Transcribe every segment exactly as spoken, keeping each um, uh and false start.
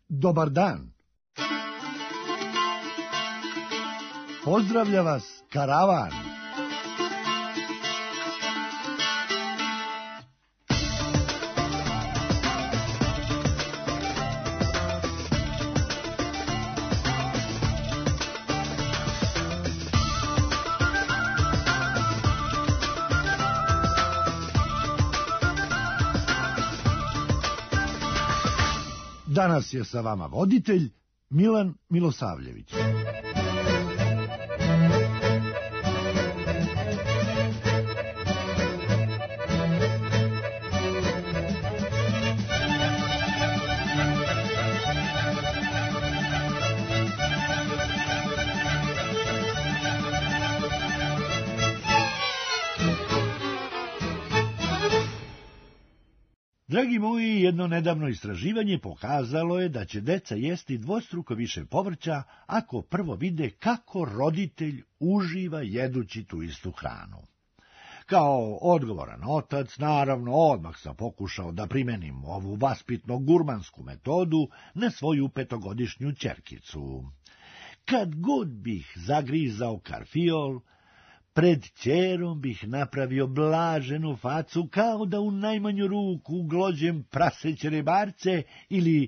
Dobar dan. Pozdravlja vas karavan. Danas je sa vama voditelj Milan Milosavljević. Dragi moji, jedno nedavno istraživanje pokazalo je da će deca jesti dvostruko više povrća ako prvo vide kako roditelj uživa jedući tu istu hranu. Kao odgovoran otac, naravno, odmah sam pokušao da primenim ovu vaspitno-gurmansku metodu na svoju petogodišnju ćerkicu. Kad god bih zagrizao karfiol, pred ćerom bih napravio blaženu facu kao da u najmanju ruku glođem praseće rebarce ili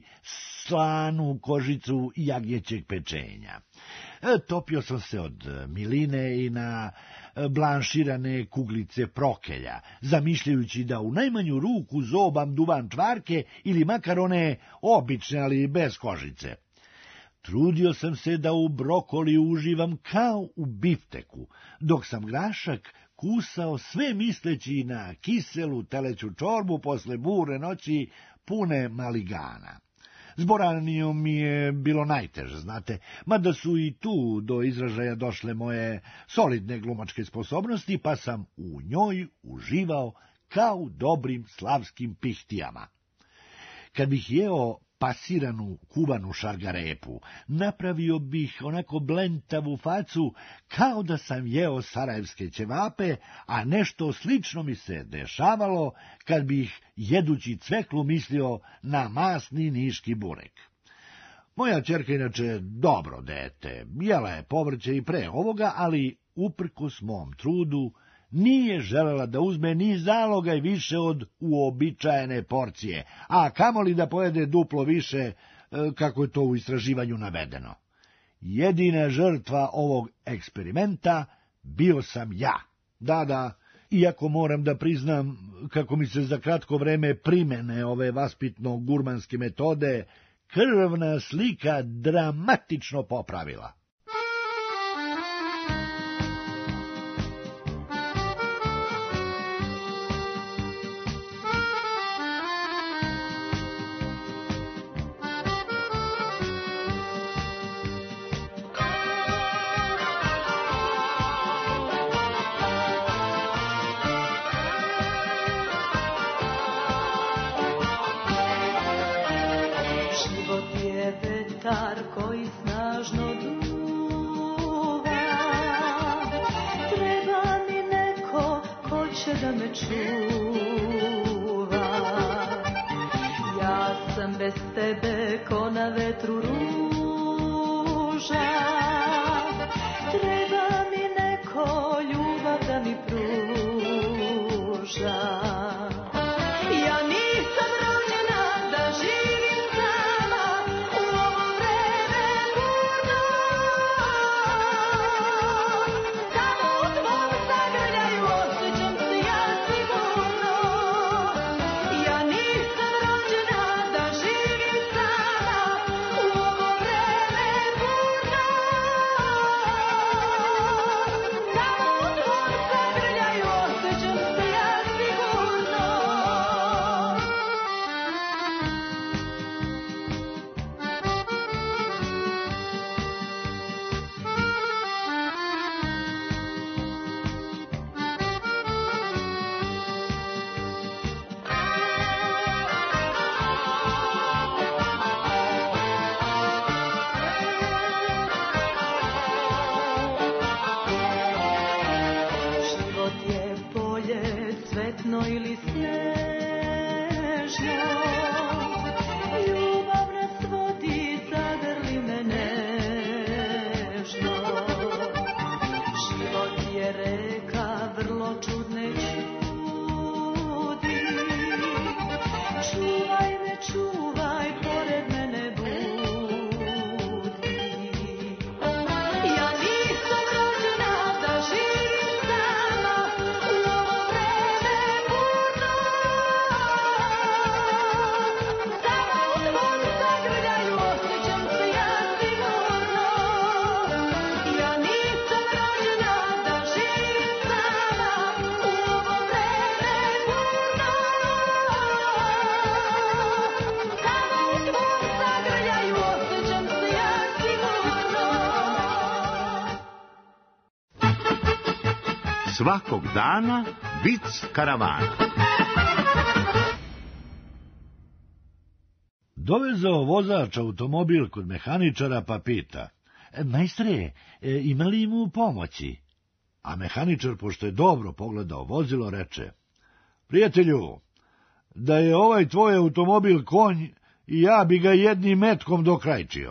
slanu kožicu jagnjećeg pečenja. Topio sam se od miline i na blanširane kuglice prokelja, zamišljajući da u najmanju ruku zobam duvan čvarke ili makar one obične, ali bez kožice. Trudio sam se da u brokoli uživam kao u bifteku, dok sam grašak kusao sve misleći na kiselu teleću čorbu posle burne noći pune maligana. S boranijom mi je bilo najteže, znate, mada su i tu do izražaja došle moje solidne glumačke sposobnosti, pa sam u njoj uživao kao u dobrim slavskim pihtijama. Kad bih jeo pasiranu kuvanu šargarepu, napravio bih onako blentavu facu kao da sam jeo sarajevske ćevape, a nešto slično mi se dešavalo kad bih jedući cveklu mislio na masni niški burek. Moja ćerka inače dobro dete, jela je povrće i pre ovoga, ali uprkos mom trudu nije želela da uzme ni zalogaj više od uobičajene porcije, a kamoli da pojede duplo više, kako je to u istraživanju navedeno. Jedina žrtva ovog eksperimenta bio sam ja. Da, da, iako moram da priznam kako mi se za kratko vreme primene ove vaspitno-gurmanske metode krvna slika dramatično popravila. Koji snažno duva, treba mi neko ko će da me čuva. Ja sam bez tebe ko na vetru ruža, treba mi neko ljubav da mi pruža. Sigurno Svakog dana vic karavana. Dovezao vozač automobil kod mehaničara pa pita: majstre, e, ima li mu pomoći? A mehaničar, pošto je dobro pogledao vozilo, reče: prijatelju, da je ovaj tvoj automobil konj, i ja bi ga jednim metkom dokrajčio.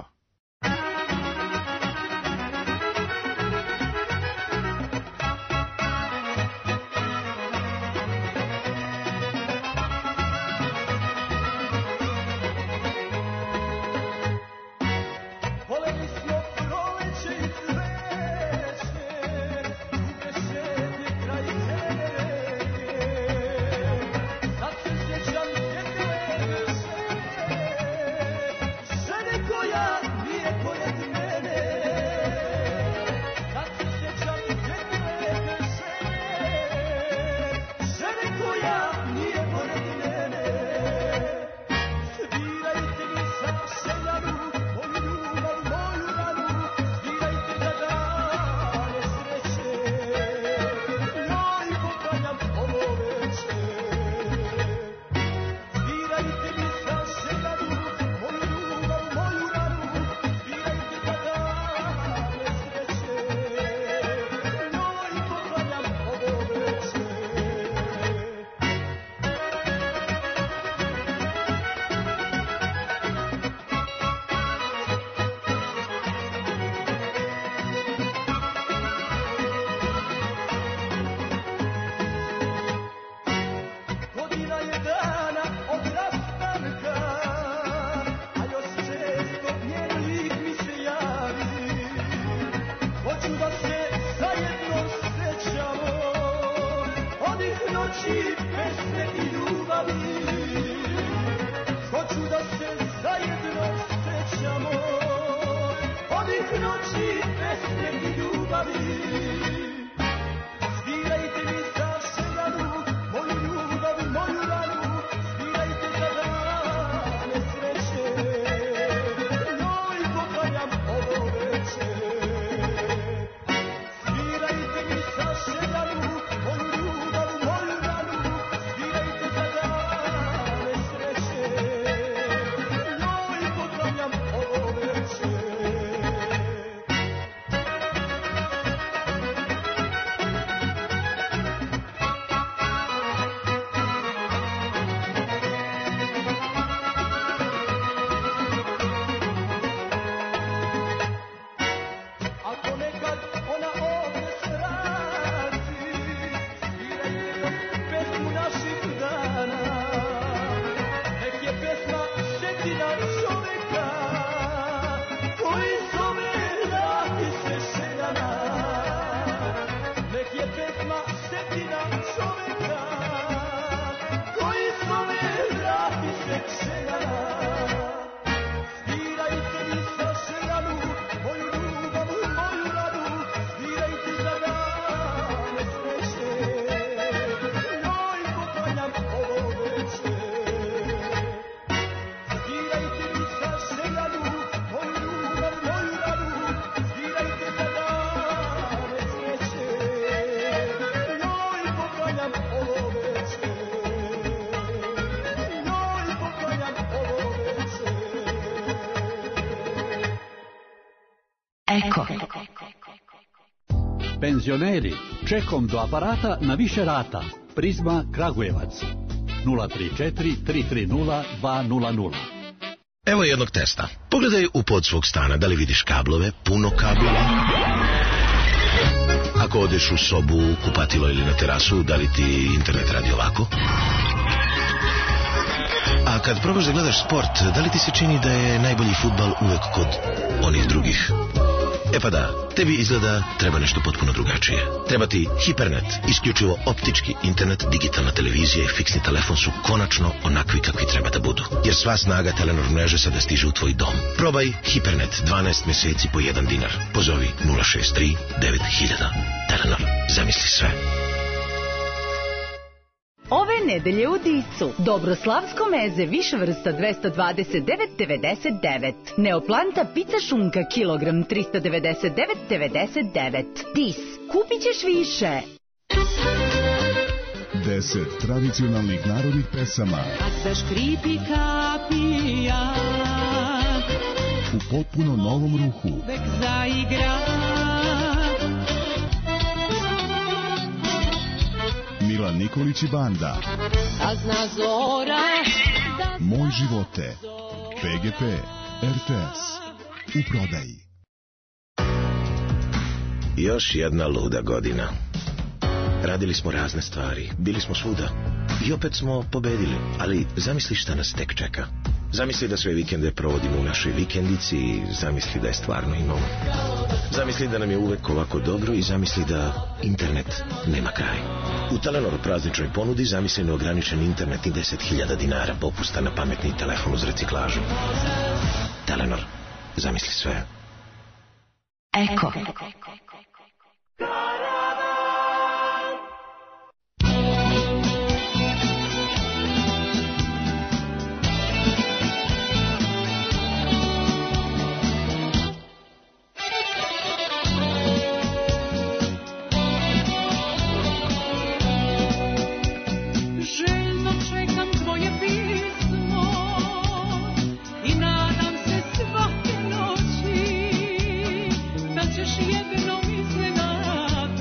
Eko. Penzioneri, čekom do aparata na više rata. Prizma Kragujevac. nula tri četiri tri tri nula dva nula nula. Evo jednog testa. Pogledaj u pod svog stana, da li vidiš kablove, puno kablova. Ako odeš u sobu, kupatilo ili na terasu, da li ti internet radi ovako? A kad probaš da gledaš sport, da li ti se čini da je najbolji fudbal uvek kod onih drugih? E pa da, tebi izgleda treba nešto potpuno drugačije. Treba ti Hipernet, isključivo optički internet, digitalna televizija i fiksni telefon su konačno onakvi kakvi treba da budu. Jer sva snaga Telenor mreže sada stiže u tvoj dom. Probaj Hipernet, dvanaest meseci po jedan dinar. Pozovi nula šest tri devet hiljada. Telenor, zamisli sve. Ove nedelje u Dicu. Dobroslavsko meze više vrsta dvesta dvadeset devet devedeset devet. Neoplanta pizza šunka kilogram trista devedeset devet devedeset devet. Dis. Kupit ćeš više. deset tradicionalnih narodnih pesama Kad zaškripi kapija u potpuno novom ruhu. Uvek zaigra Milan Nikolić i banda. A zna zora da Moj živote. P G P. R T S. U prodaji. Još jedna luda godina. Radili smo razne stvari, bili smo svuda. I opet smo pobedili, ali zamisli šta nas tek čeka. Zamisli da sve vikende provodimo u našoj vikendici i zamisli da je stvarno imamo. Zamisli da nam je uvek ovako dobro i zamisli da internet nema kraj. U Telenor prazničnoj ponudi zamisli neograničen internet i deset hiljada dinara popusta na pametni telefon uz reciklažu. Telenor, zamisli sve. Eko. željno čekam tvoje pismo i nadam se svake noći da ćeš jednom iznenada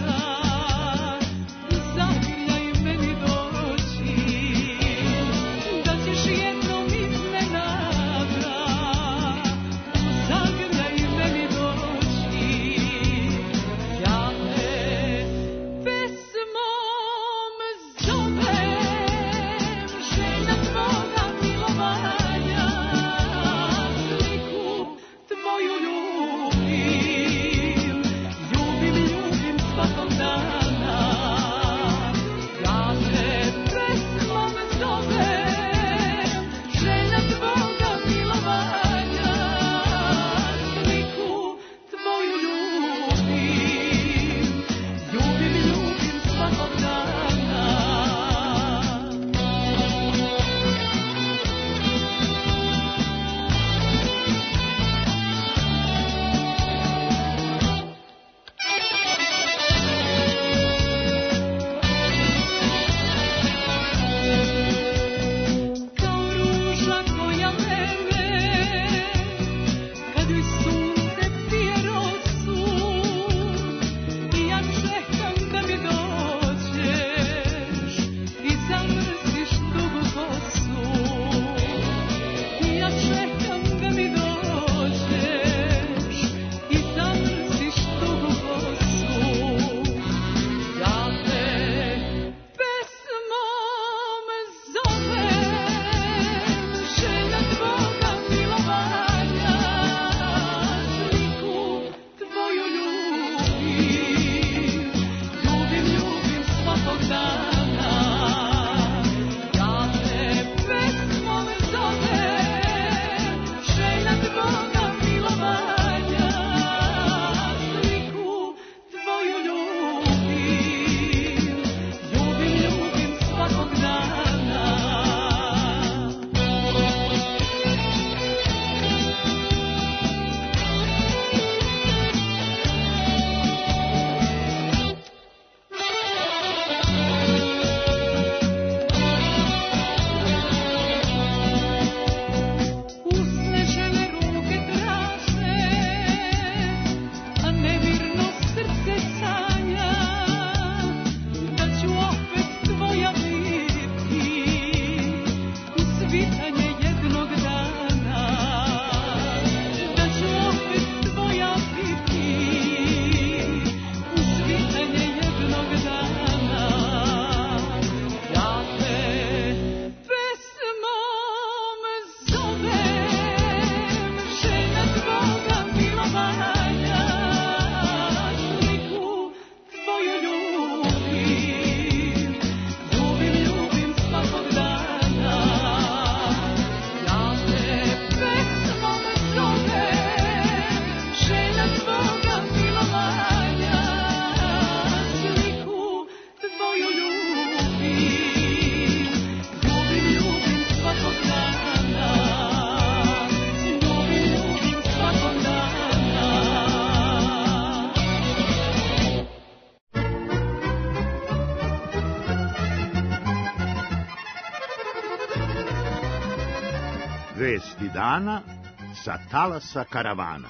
Vesti dana sa talasa karavana.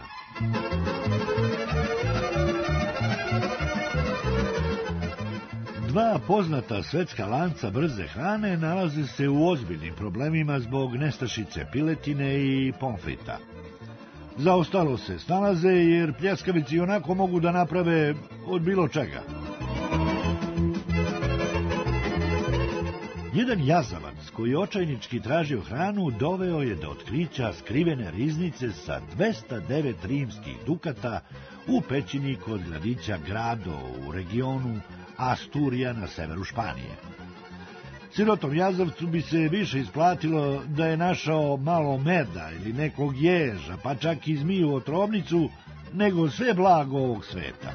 Dva poznata svetska lanca brze hrane nalaze se u ozbiljnim problemima zbog nestašice piletine i pomfrita. Za ostalo se snalaze jer pljeskavici onako mogu da naprave od bilo čega. Jedan jazavac koji je očajnički tražio hranu doveo je do otkrića skrivene riznice sa dvesta devet rimskih dukata u pećini kod gradića Grado u regionu Asturija na severu Španije. Sirotom jazavcu bi se više isplatilo da je našao malo meda ili nekog ježa, pa čak i zmiju otrovnicu, nego sve blago ovog sveta.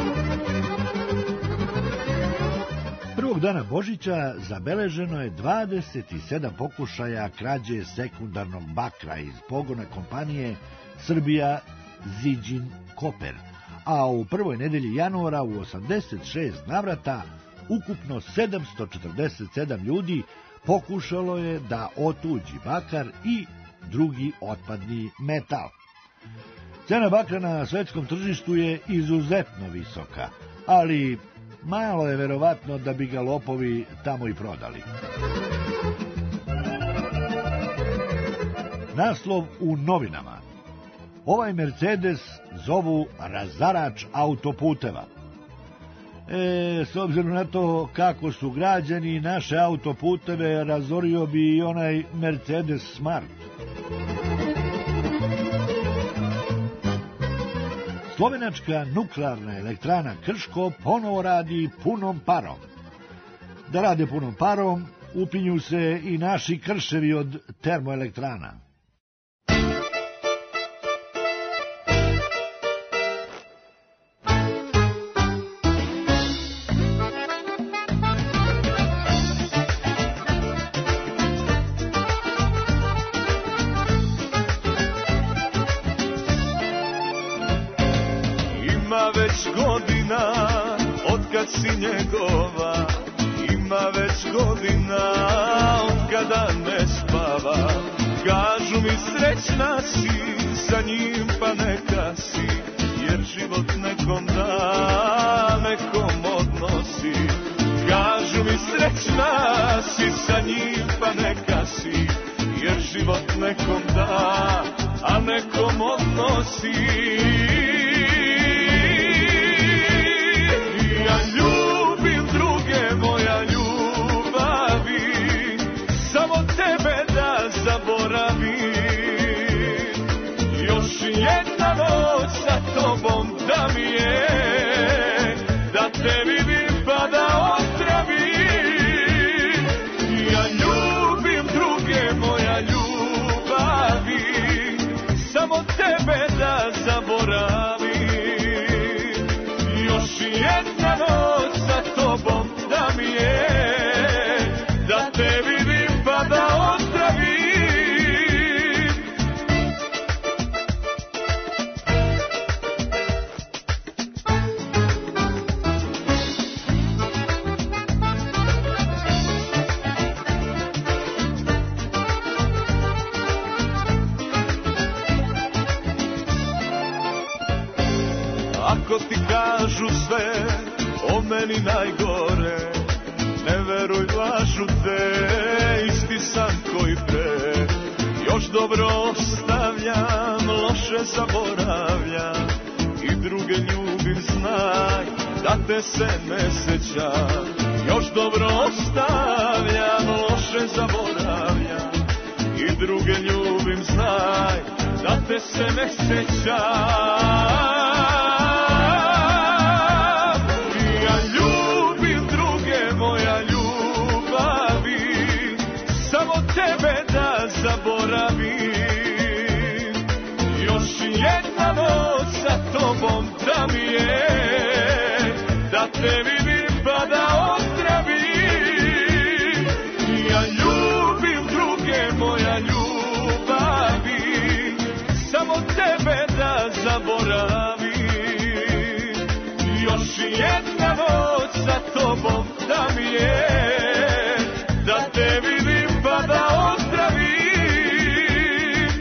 Prvog dana Božića zabeleženo je dvadeset sedam pokušaja krađe sekundarnog bakra iz pogona kompanije Srbija Ziđin Koper, a u prvoj nedelji januara u osamdeset šest navrata ukupno sedamsto četrdeset sedam ljudi pokušalo je da otuđi bakar i drugi otpadni metal. Cena bakra na svetskom tržištu je izuzetno visoka, ali malo je verovatno da bi ga lopovi tamo i prodali. Naslov u novinama. Ovaj Mercedes zovu razarač autoputeva. E, s obzirom na to kako su građani naše autoputeve, razorio bi i onaj Mercedes Smart. Slovenačka nuklearna elektrana Krško ponovo radi punom parom. Da rade punom parom, upinju se i naši krševi od termoelektrana. Si njegova, ima već godina od kada ne spava. Kažu mi srećna si, sa njim pa neka si, jer život nekom da, nekom odnosi. Kažu mi srećna si, sa njim pa neka si, jer život nekom da, a nekom odnosi. Ja ljubim druge, moja ljubavi, samo tebe da zaboravim. Još jedna noć sa tobom da mi je, da te vidim pa da ozdravim. Ja ljubim druge, moja ljubavi, samo tebe da zaboravim. Još jedna noć sa tobom da mi je, da te vidim pa da ozdravim. Ako ti kažu sve o meni najgore, ne veruj, lažu te, isti sam koji pre. Još dobro ostavljam, loše zaboravljam, i druge ljubim, znaj da te se ne sećam. Još dobro ostavljam, loše zaboravljam, i druge ljubim, znaj da te se ne sećam. Tebe da zaboravim. Još jedna noć sa tobom da mi je, da te vidim pa da ozdravim. Ja ljubim druge, moja ljubavi, samo tebe da zaboravim. Još jedna noć sa tobom da mi je, da te vidim pa da ozdravim.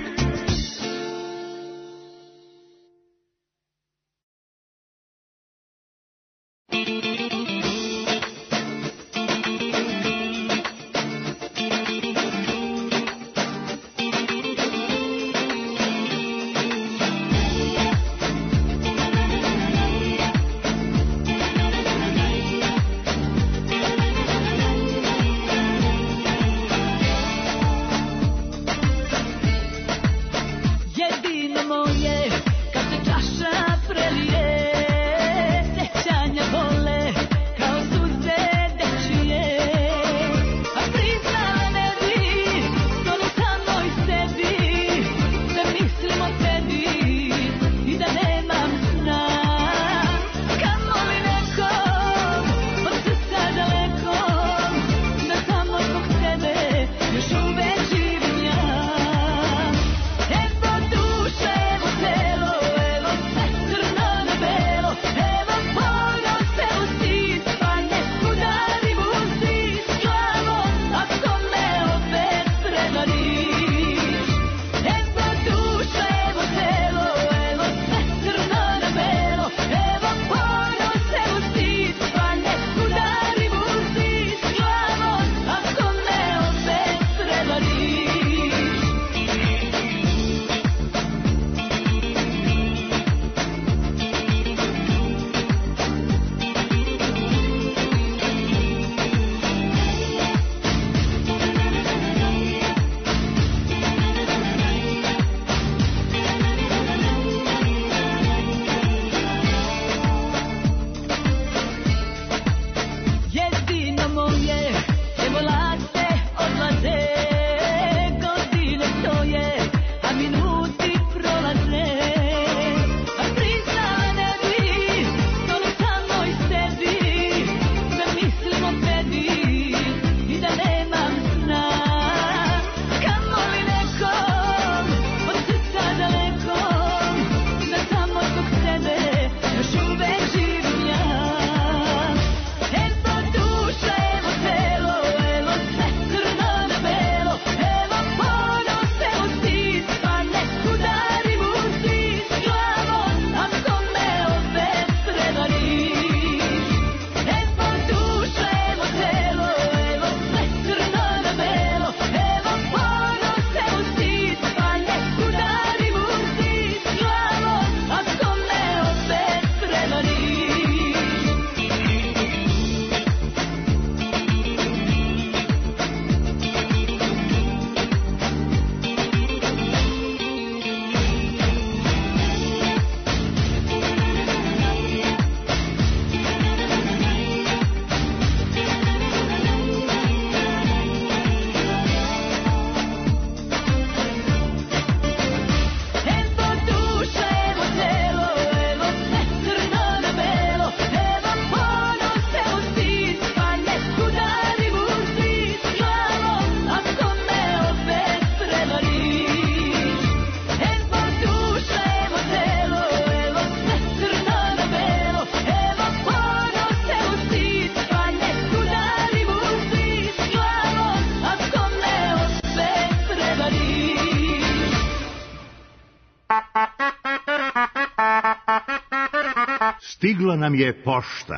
Stigla nam je pošta.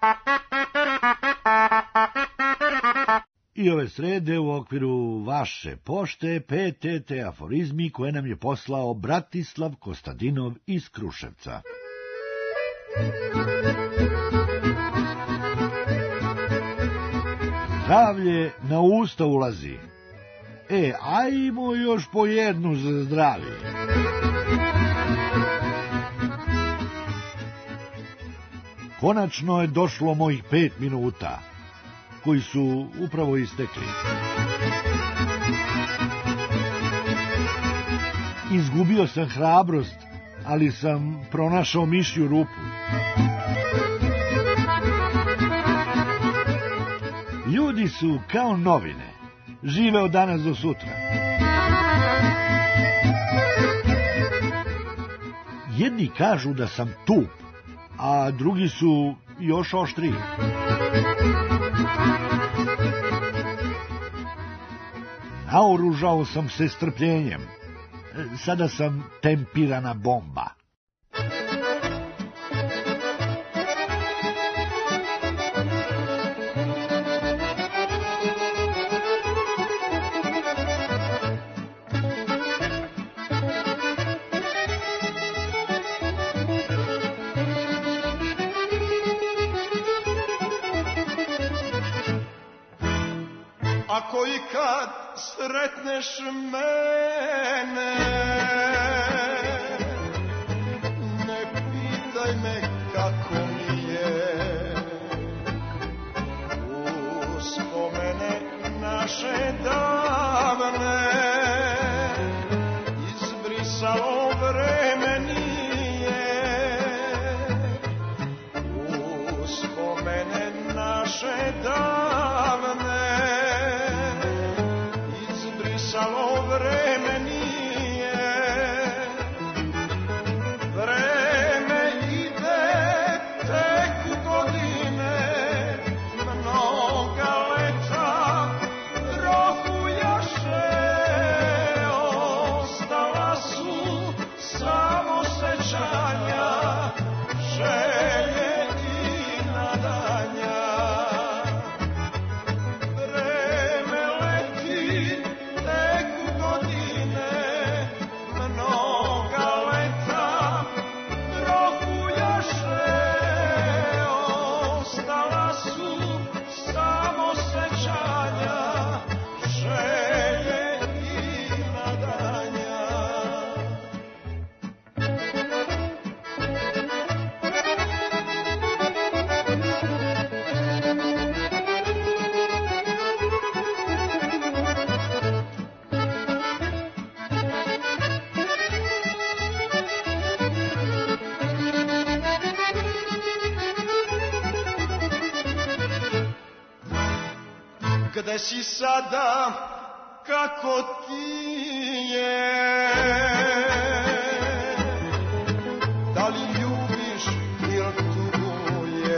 I ove srede u okviru vaše pošte P T T aforizmi koje nam je poslao Bratislav Kostadinov iz Kruševca. Zdravlje na usta ulazi. E, ajmo još po jednu za zdravlje. Konačno je došlo mojih pet minuta, koji su upravo istekli. Izgubio sam hrabrost, ali sam pronašao mišju rupu. Ljudi su kao novine, žive od danas do sutra. Jedni kažu da sam tup, a drugi su još oštriji. Naoružao sam se strpljenjem. Sada sam tempirana bomba. Ako i kad sretneš mene, ne pitaj me kako mi je. Uspomene naše davne izbrisalo vreme nije. Uspomene naše davne izbrisalo vreme nije. Vreme ide, teku godine, mnoga leta rohujaše. Ostala su samo sećanja, želje i nadanja. Vreme leti, teku godine, mnoga leta rohujaše. Ostala su samo sećanja, želje i nadanja. Gde si sada, kako ti je? Da li ljubiš ili tuguješ?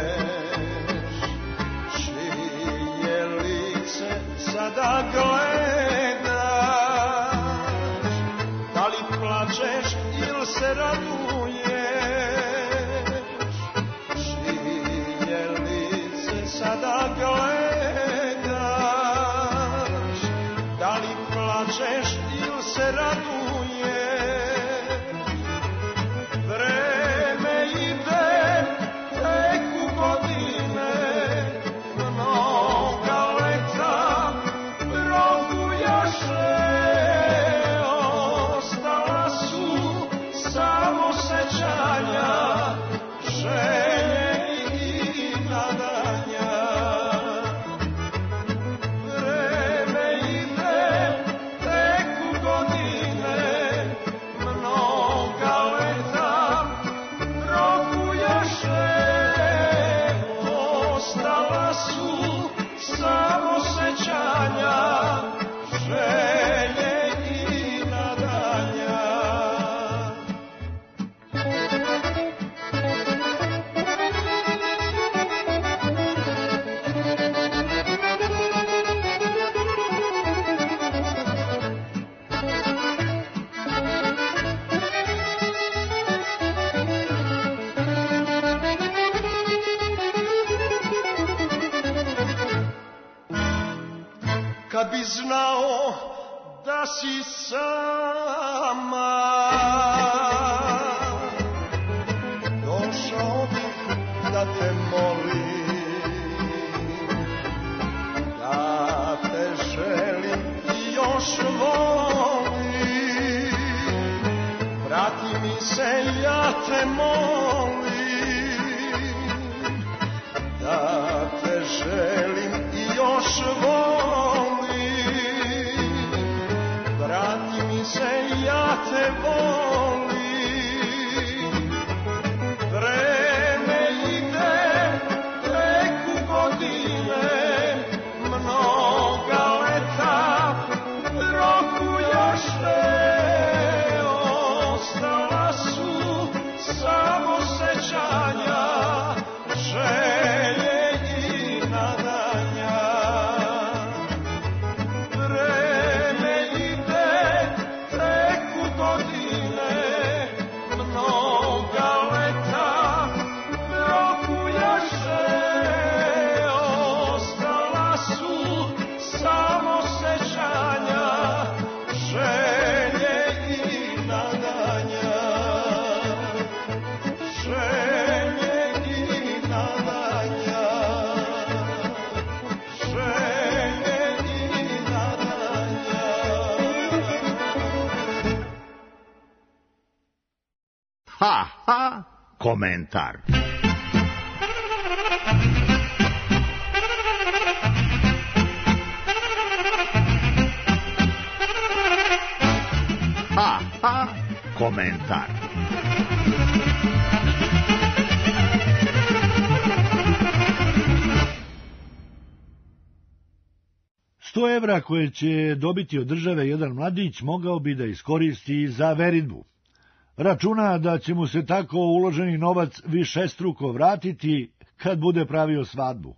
Čije lice sada gledaš? Da li plačeš ili se raduješ? Čije lice sada gledaš? Da li plačeš ili se raduješ? Vreme ide, teku godine, mnoga leta rohujaše. Ostala su samo sećanja, želje i nadanja. bi znao da si sama, došao bih da te molim, da te želim i još volim. Vrati mi se, ja te molim, da te želim i još volim. Vrati mi se, ja te volim. Vreme ide, teku godine, mnoga leta, roku još ne, ostala su samo sećanja, želje i nadanja. Vreme ide, teku godine, mnoga leta, roku još ne, ostala su samo sećanja, želje i nadanja. Želje i nadanja, želje i nadanja. Ha, ha, komentar. Ha, ha, komentar. Sto evra koje će dobiti od države jedan mladić mogao bi da iskoristi za veridbu. Računa da će mu se tako uloženi novac višestruko vratiti kad bude pravio svadbu.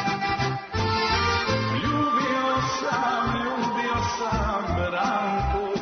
Ljubio sam, ljubio sam Branku,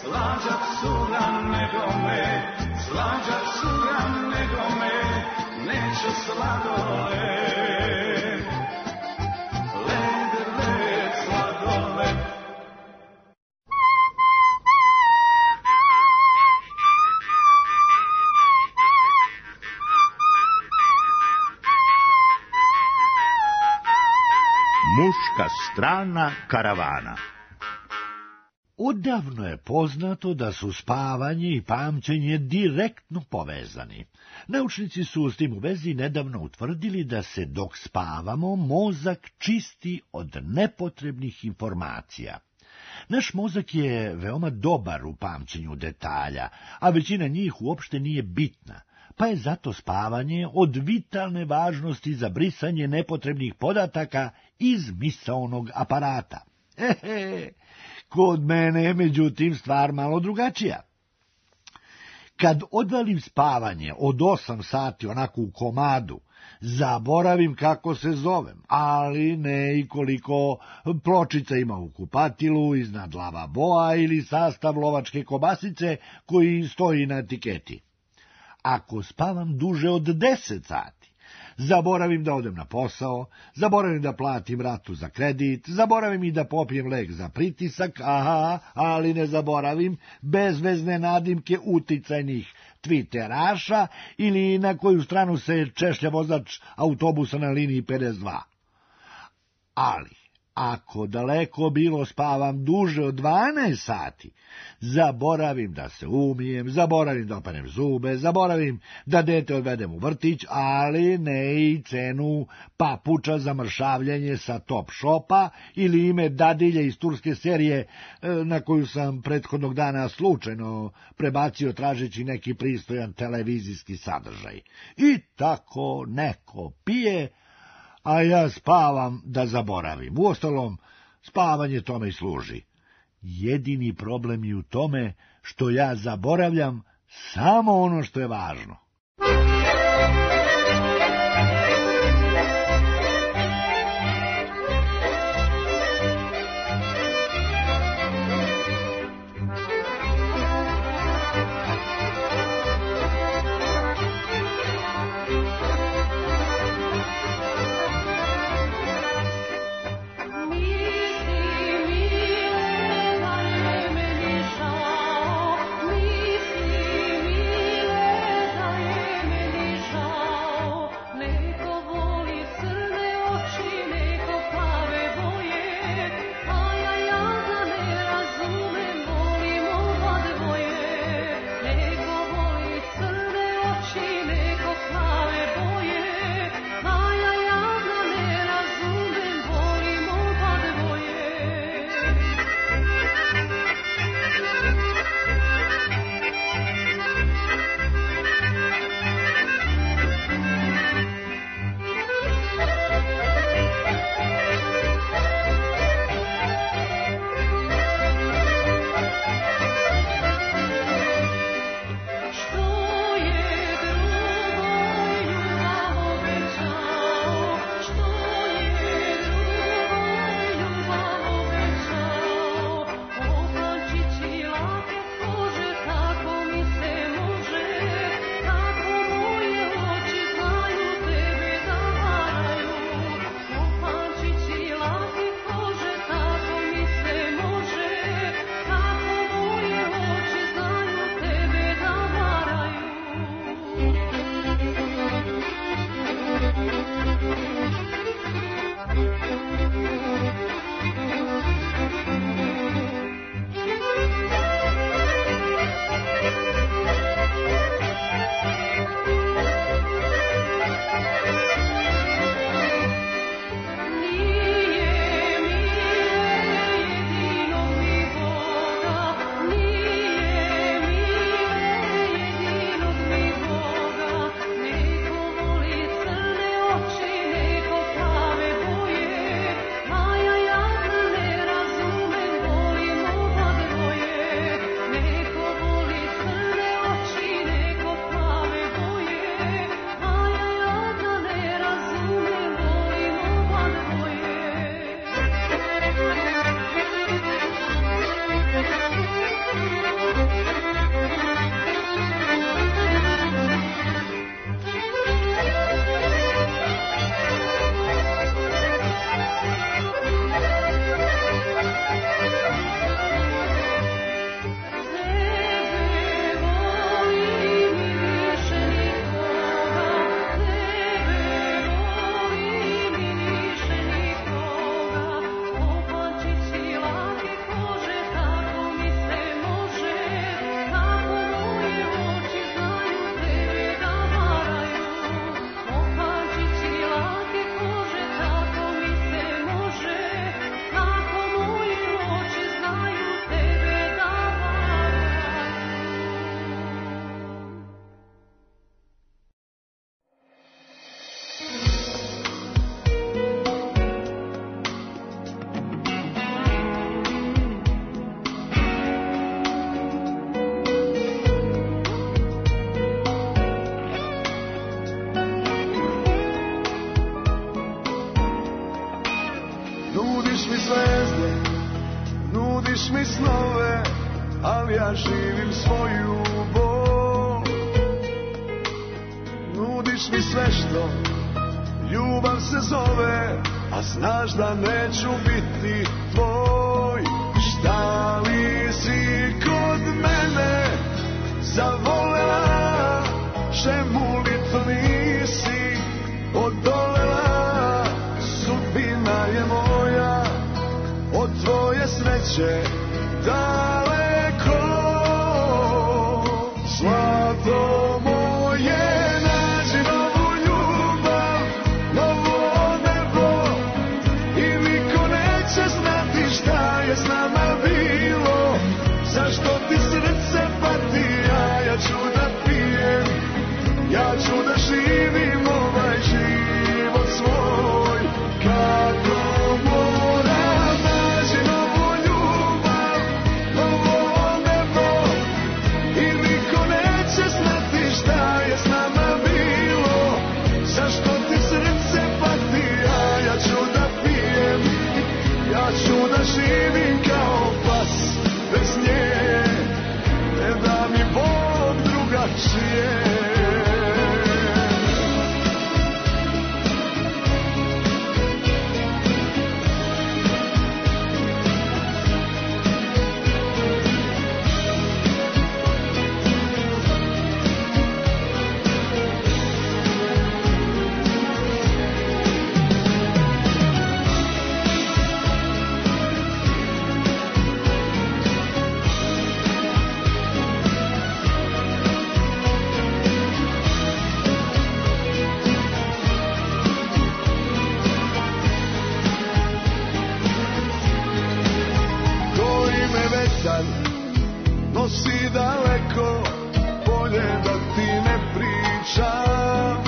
slađa cura nego me, slađa cura nego me, neću sladoled, led, led, sladoled. Muška strana karavana. Odavno je poznato da su spavanje i pamćenje direktno povezani. Naučnici su s tim u vezi nedavno utvrdili da se dok spavamo mozak čisti od nepotrebnih informacija. Naš mozak je veoma dobar u pamćenju detalja, a većina njih uopšte nije bitna, pa je zato spavanje od vitalne važnosti za brisanje nepotrebnih podataka iz misaonog aparata. Ehe, kod mene je međutim stvar malo drugačija. Kad odvalim spavanje od osam sati onako u komadu, zaboravim kako se zovem, ali ne i koliko pločica ima u kupatilu, iznad lavaboa ili sastav lovačke kobasice koji stoji na etiketi. Ako spavam duže od deset sati, zaboravim da odem na posao, zaboravim da platim ratu za kredit, zaboravim i da popijem lek za pritisak, aha, ali ne zaboravim bezvezne nadimke uticajnih twitteraša ili na koju stranu se češlja vozač autobusa na liniji pedeset dva. Ali ako daleko bilo spavam duže od dvanaest sati, zaboravim da se umijem, zaboravim da operem zube, zaboravim da dete odvedem u vrtić, ali ne i cenu papuča za mršavljanje sa Top Shopa ili ime dadilje iz turske serije na koju sam prethodnog dana slučajno prebacio tražeći neki pristojan televizijski sadržaj. I tako neko pije, a ja spavam da zaboravim. Uostalom, spavanje tome i služi. Jedini problem je u tome što ja zaboravljam samo ono što je važno. Misli, mile, daj ja živim svoju bol. Nudiš mi sve što ljubav se zove, a znaš da neću biti tvoj. Šta li si kod mene zavolela, čemu li to nisi odolela? Sudbina je moja od tvoje sreće daleko. Zlato moje, nađi novu ljubav, novo nebo, i niko neće znati šta je s nama bilo. Zašto ti srce pati, a ja ću da pijem, ja ću da živim ovaj život svoj. Kako moram, nađi novu ljubav, novo nebo, i niko neće znati šta je s nama bilo. Zašto ti srce pati, a ja ću da pijem, ja ću da živim kao pas bez nje, ne da mi Bog drugačije. Nosi daleko, bolje da ti ne pričam.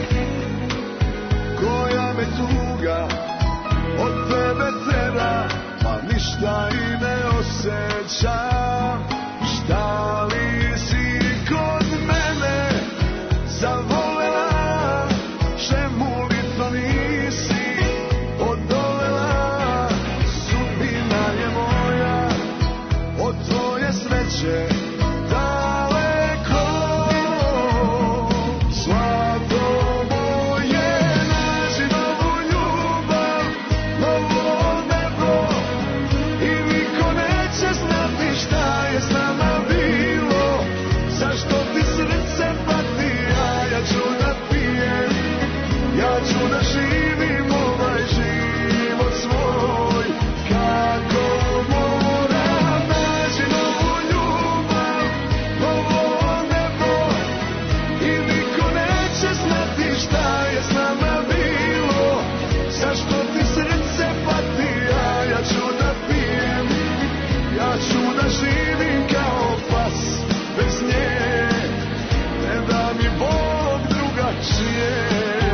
Koja me tuga od tebe tera, pa ništa i ne osjećam. Šta li si kod mene zavolela, čemu li to nisi odolela? Sudbina je moja od tvoje sreće daleko. Zlato moje, nađi novu ljubav, novo nebo, i niko neće znati šta je s nama bilo. Zašto ti srce pati, a ja ću da pijem, ja ću da živim ovaj život svoj. Kako moram, nađi novu ljubav, novo nebo, i niko neće znati šta je s nama bilo. Zašto ti srce pati, a ja ću da pijem, ja ću da živim kao pas bez nje, ne da mi Bog drugačije.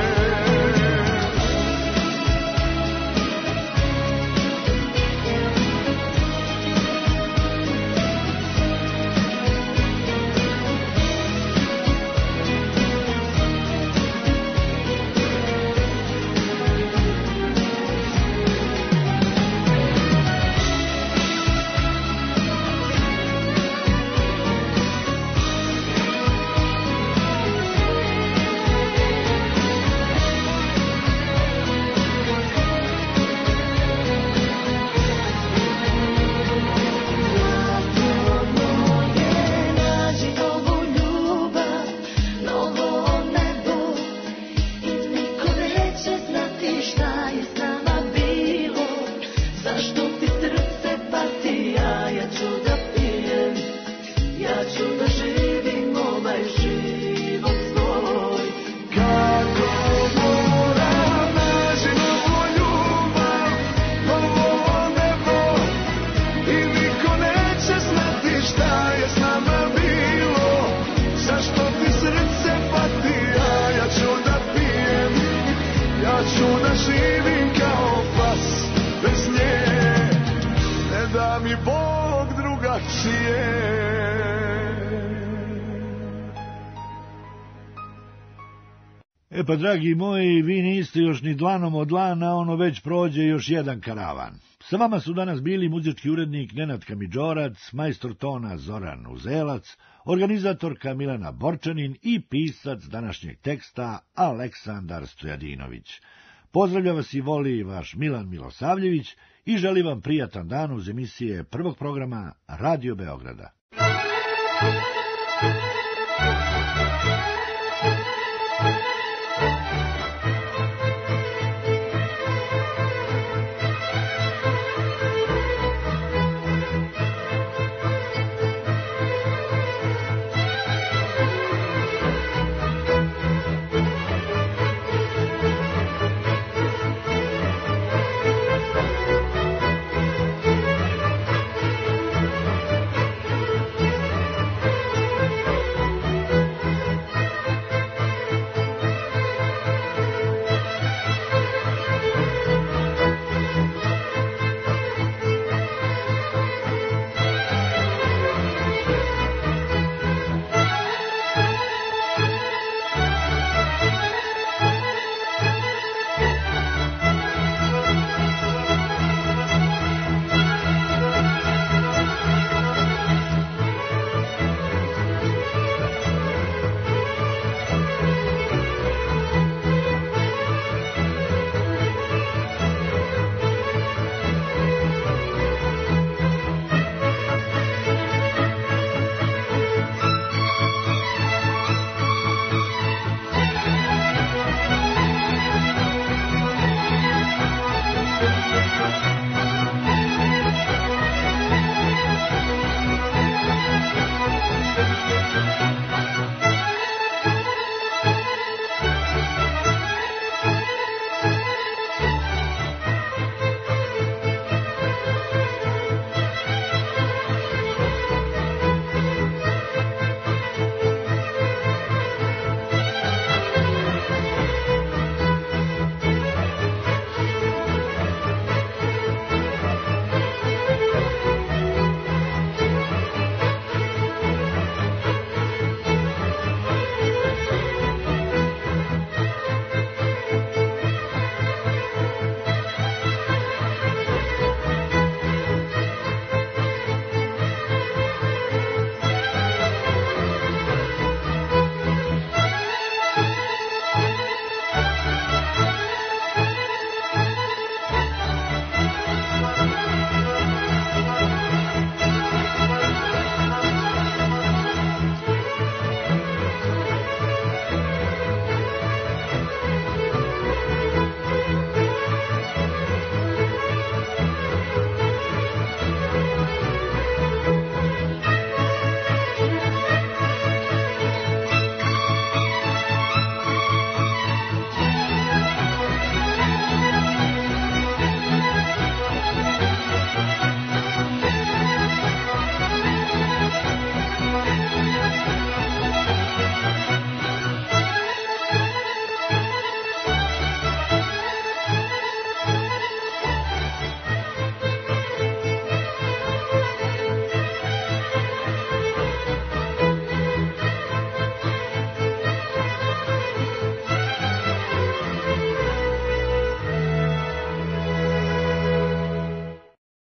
E pa, dragi moji, vi niste još ni dlanom od dlana, ono već prođe još jedan karavan. Sa vama su danas bili muzički urednik Nenad Kamidžorac, majstor tona Zoran Uzelac, organizatorka Milana Borčanin i pisac današnjeg teksta Aleksandar Stojadinović. Pozdravlja vas i voli vaš Milan Milosavljević i želi vam prijatan dan uz emisije prvog programa Radio Beograda.